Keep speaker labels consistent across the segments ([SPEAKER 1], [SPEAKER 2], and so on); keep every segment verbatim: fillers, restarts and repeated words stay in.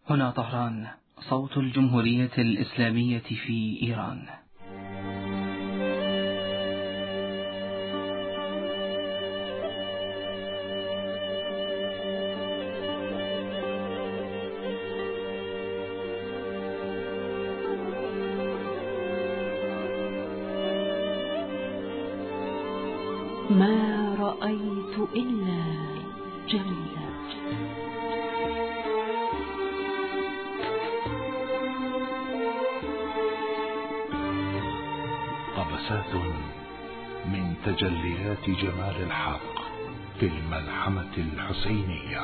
[SPEAKER 1] هنا طهران، صوت الجمهورية الإسلامية في إيران.
[SPEAKER 2] ما رأيت إلا جميلا.
[SPEAKER 3] قبسات من تجليات جمال الحق في الملحمة الحسينية.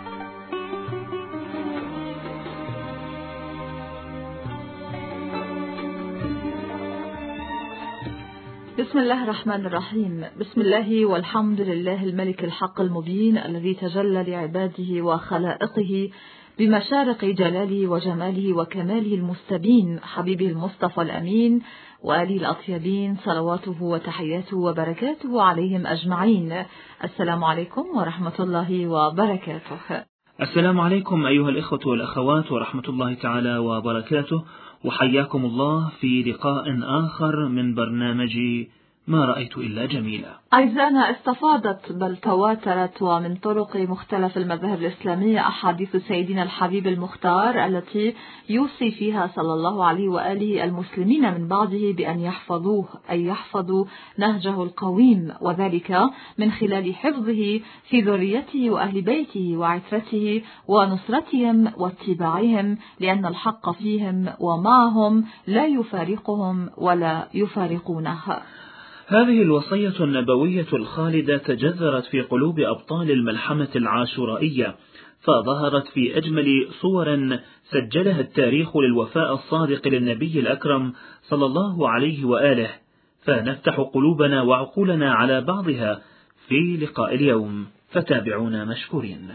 [SPEAKER 2] بسم الله الرحمن الرحيم. بسم الله والحمد لله الملك الحق المبين الذي تجلى لعباده وخلائقه بمشارق جلاله وجماله وكماله المستبين، حبيبه المصطفى الأمين وآله الأطيبين، صلواته وتحياته وبركاته عليهم أجمعين. السلام عليكم ورحمة الله وبركاته.
[SPEAKER 4] السلام عليكم أيها الإخوة والأخوات ورحمة الله تعالى وبركاته، وحياكم الله في لقاء آخر من برنامج ما رأيت إلا جميلا.
[SPEAKER 2] أعزائنا، استفاضت بل تواترت ومن طرق مختلف المذاهب الإسلامية أحاديث سيدنا الحبيب المختار التي يوصي فيها صلى الله عليه وآله المسلمين من بعده بأن يحفظوه، أي يحفظوا نهجه القويم، وذلك من خلال حفظه في ذريته وأهل بيته وعترته ونصرتهم واتباعهم، لأن الحق فيهم ومعهم لا يفارقهم ولا يفارقونه.
[SPEAKER 4] هذه الوصية النبوية الخالدة تجذرت في قلوب أبطال الملحمة العاشورائية، فظهرت في أجمل صور سجلها التاريخ للوفاء الصادق للنبي الأكرم صلى الله عليه وآله، فنفتح قلوبنا وعقولنا على بعضها في لقاء اليوم، فتابعونا مشكورين.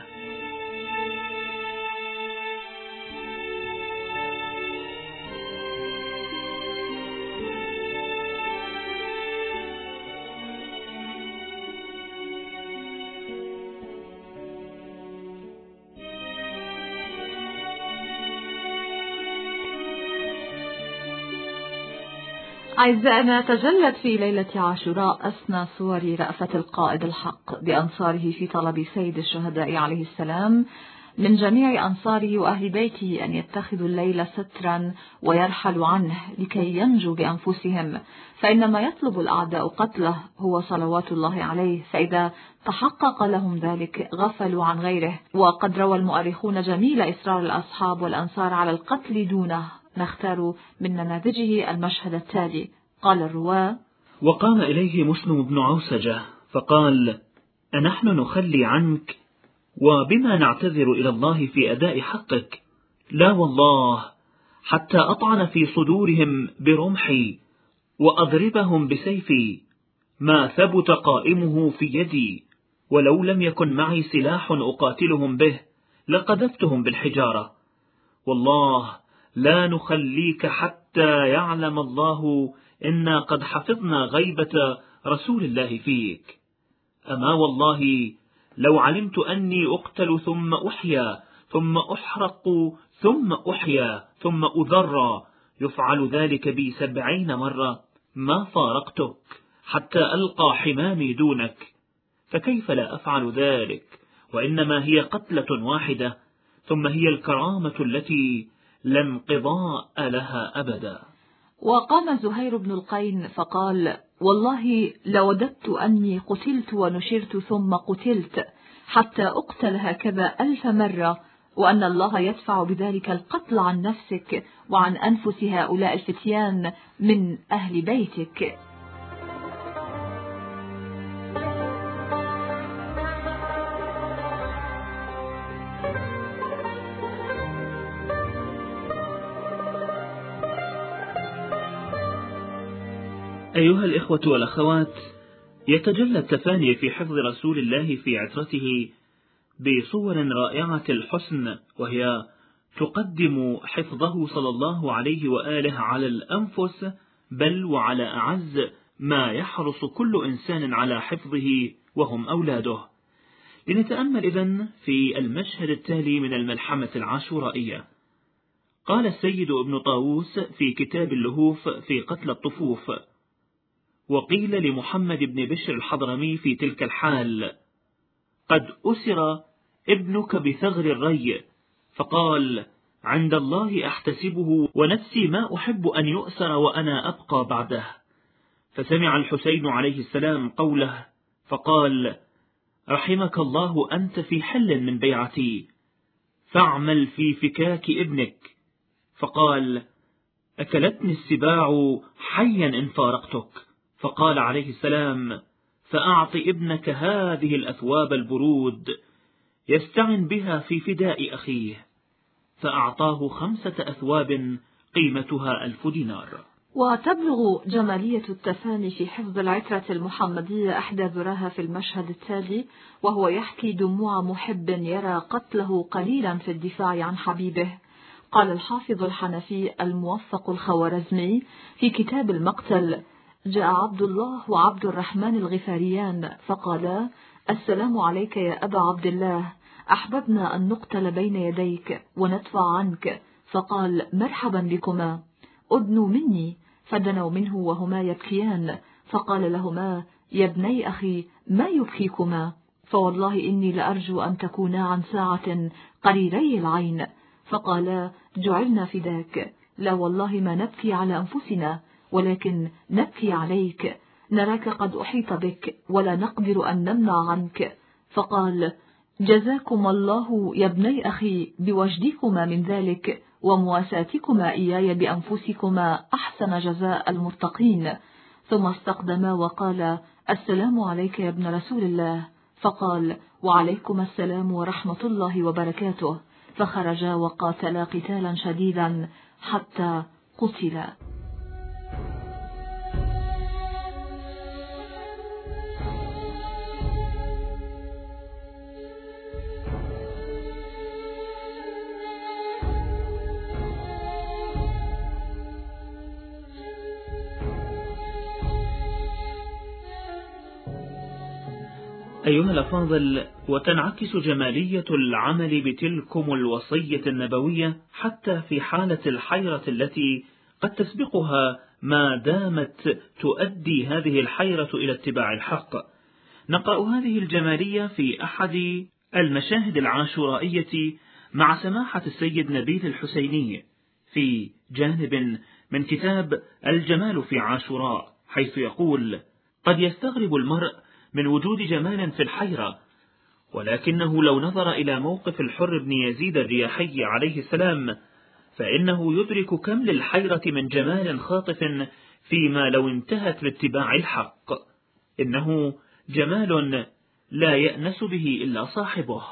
[SPEAKER 2] أعزائنا، تجلت في ليلة عاشوراء أسنى صور رأفة القائد الحق بأنصاره في طلب سيد الشهداء عليه السلام من جميع أنصاره وأهل بيته أن يتخذوا الليل سترا ويرحلوا عنه لكي ينجوا بأنفسهم، فإنما يطلب الأعداء قتله هو صلوات الله عليه، فإذا تحقق لهم ذلك غفلوا عن غيره. وقد روى المؤرخون جميل إصرار الأصحاب والأنصار على القتل دونه. نختار من نماذجه المشهد التالي. قال الرواة:
[SPEAKER 4] وقام إليه مسلم بن عوسجة فقال: أنحن نخلي عنك وبما نعتذر إلى الله في أداء حقك؟ لا والله، حتى أطعن في صدورهم برمحي وأضربهم بسيفي ما ثبت قائمه في يدي، ولو لم يكن معي سلاح أقاتلهم به لقذفتهم بالحجارة. والله لا نخليك حتى يعلم الله إنا قد حفظنا غيبة رسول الله فيك. أما والله لو علمت أني أقتل ثم أحيا ثم أحرق ثم أحيا ثم أذرى يفعل ذلك بي سبعين مرة ما فارقتك حتى ألقى حمامي دونك، فكيف لا أفعل ذلك؟ وإنما هي قتلة واحدة، ثم هي الكرامة التي لا انقضاء لها أبدا.
[SPEAKER 2] وقام زهير بن القين فقال: والله لوددت أني قتلت ونشرت ثم قتلت حتى أقتل هكذا ألف مرة، وأن الله يدفع بذلك القتل عن نفسك وعن أنفس هؤلاء الفتيان من أهل بيتك.
[SPEAKER 4] أيها الإخوة والأخوات، يتجلى التفاني في حفظ رسول الله في عترته بصور رائعة الحسن، وهي تقدم حفظه صلى الله عليه وآله على الأنفس، بل وعلى أعز ما يحرص كل إنسان على حفظه وهم أولاده. لنتأمل إذن في المشهد التالي من الملحمة العاشورائية. قال السيد ابن طاووس في كتاب اللهوف في قتل الطفوف: وقيل لمحمد بن بشر الحضرمي في تلك الحال: قد أسر ابنك بثغر الري، فقال: عند الله أحتسبه، ونفسي ما أحب أن يؤسر وأنا أبقى بعده. فسمع الحسين عليه السلام قوله فقال: رحمك الله، أنت في حل من بيعتي، فاعمل في فكاك ابنك. فقال: أكلتني السباع حيا إن فارقتك. فقال عليه السلام: فأعط ابنك هذه الأثواب البرود يستعن بها في فداء أخيه. فأعطاه خمسة أثواب قيمتها ألف دينار.
[SPEAKER 2] وتبلغ جمالية التفاني في حفظ العترة المحمدية أحدى ذراها في المشهد التالي، وهو يحكي دموع محب يرى قتله قليلا في الدفاع عن حبيبه. قال الحافظ الحنفي الموفق الخوارزمي في كتاب المقتل: جاء عبد الله وعبد الرحمن الغفاريان فقالا: السلام عليك يا أبا عبد الله، أحببنا أن نقتل بين يديك وندفع عنك. فقال: مرحبا بكما، أدنوا مني. فدنوا منه وهما يبكيان، فقال لهما: يا ابني أخي، ما يبكيكما؟ فوالله إني لأرجو أن تكونا عن ساعة قريري العين. فقالا: جعلنا فداك، لا والله ما نبكي على أنفسنا، ولكن نبكي عليك، نراك قد أحيط بك ولا نقدر أن نمنع عنك. فقال: جزاكم الله يا ابني أخي بوجدكما من ذلك، ومواساتكما إياي بأنفسكما أحسن جزاء المرتقين. ثم استقدما وقال: السلام عليك يا ابن رسول الله. فقال: وعليكم السلام ورحمة الله وبركاته. فخرجا وقاتلا قتالا شديدا حتى قتلا.
[SPEAKER 4] أيها الأفاضل، وتنعكس جمالية العمل بتلكم الوصية النبوية حتى في حالة الحيرة التي قد تسبقها ما دامت تؤدي هذه الحيرة إلى اتباع الحق. نقرأ هذه الجمالية في أحد المشاهد العاشورائية مع سماحة السيد نبيل الحسيني في جانب من كتاب الجمال في عاشوراء، حيث يقول: قد يستغرب المرء من وجود جمال في الحيرة، ولكنه لو نظر إلى موقف الحر بن يزيد الرياحي عليه السلام فإنه يدرك كم للحيرة من جمال خاطف فيما لو انتهت باتباع الحق. إنه جمال لا يأنس به إلا صاحبه.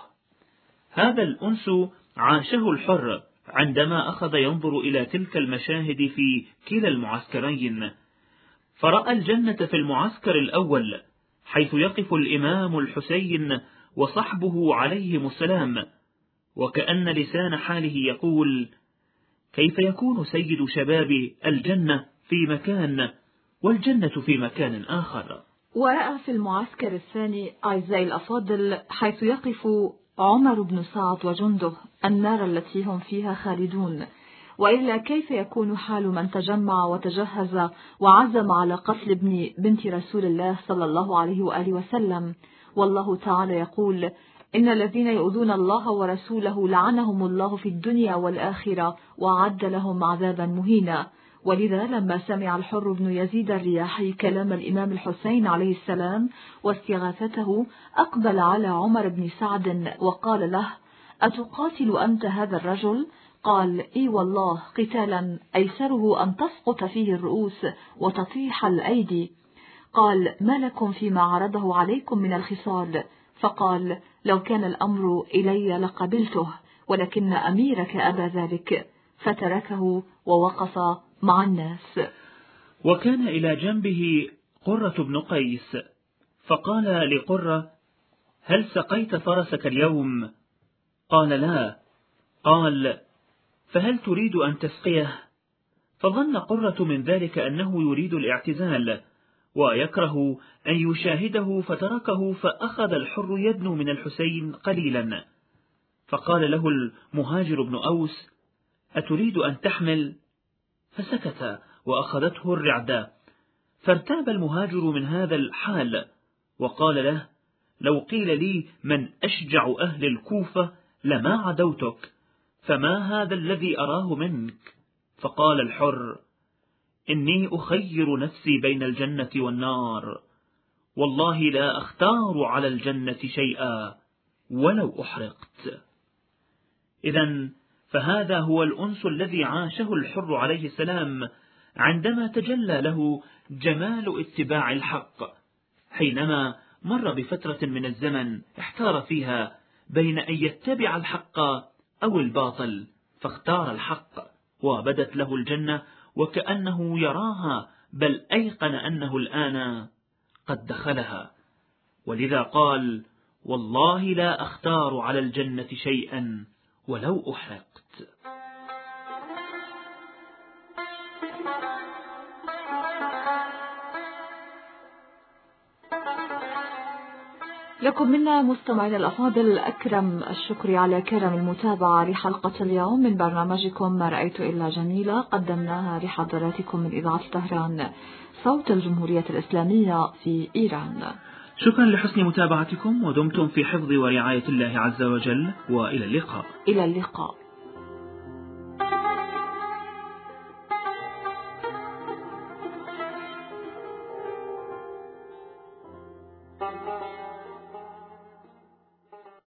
[SPEAKER 4] هذا الأنس عاشه الحر عندما أخذ ينظر إلى تلك المشاهد في كلا المعسكرين، فرأى الجنة في المعسكر الأول حيث يقف الإمام الحسين وصحبه عليهم السلام، وكأن لسان حاله يقول: كيف يكون سيد شباب الجنة في مكان والجنة في مكان آخر؟
[SPEAKER 2] ورأى في المعسكر الثاني أعزائي الأفاضل حيث يقف عمر بن سعد وجنده النار التي هم فيها خالدون. وإلا كيف يكون حال من تجمع وتجهز وعزم على قتل ابن بنت رسول الله صلى الله عليه وآله وسلم؟ والله تعالى يقول: إن الذين يؤذون الله ورسوله لعنهم الله في الدنيا والآخرة وأعد لهم عذابا مهينا. ولذا لما سمع الحر بن يزيد الرياحي كلام الإمام الحسين عليه السلام واستغاثته أقبل على عمر بن سعد وقال له: أتقاتل أنت هذا الرجل؟ قال: إي والله، قتالا أيسره أن تسقط فيه الرؤوس وتطيح الأيدي. قال: ما لكم فيما عرضه عليكم من الخصال؟ فقال: لو كان الأمر إلي لقبلته، ولكن أميرك أبى ذلك. فتركه ووقف مع الناس.
[SPEAKER 4] وكان إلى جنبه قرة بن قيس، فقال لقرة: هل سقيت فرسك اليوم؟ قال: لا. قال: فهل تريد أن تسقيه؟ فظن قرة من ذلك أنه يريد الاعتزال، ويكره أن يشاهده فتركه، فأخذ الحر يدنو من الحسين قليلا، فقال له المهاجر بن أوس: أتريد أن تحمل؟ فسكت وأخذته الرعدة، فارتاب المهاجر من هذا الحال وقال له: لو قيل لي من أشجع أهل الكوفة لما عدوتك، فما هذا الذي أراه منك؟ فقال الحر: إني أخير نفسي بين الجنة والنار، والله لا أختار على الجنة شيئا ولو أحرقت. إذن فهذا هو الأنس الذي عاشه الحر عليه السلام عندما تجلى له جمال اتباع الحق، حينما مر بفترة من الزمن احتار فيها بين أن يتبع الحق أو الباطل، فاختار الحق، وبدت له الجنة وكأنه يراها، بل أيقن أنه الآن قد دخلها، ولذا قال: والله لا أختار على الجنة شيئا ولو أحرقت.
[SPEAKER 2] لكم منا مستمعين الأفاضل أكرم الشكر على كرم المتابعة لحلقة اليوم من برنامجكم ما رأيت إلا جميلة، قدمناها لحضراتكم من إذاعة طهران صوت الجمهورية الإسلامية في إيران.
[SPEAKER 4] شكرا لحسن متابعتكم، ودمتم في حفظ ورعاية الله عز وجل، وإلى اللقاء.
[SPEAKER 2] إلى اللقاء.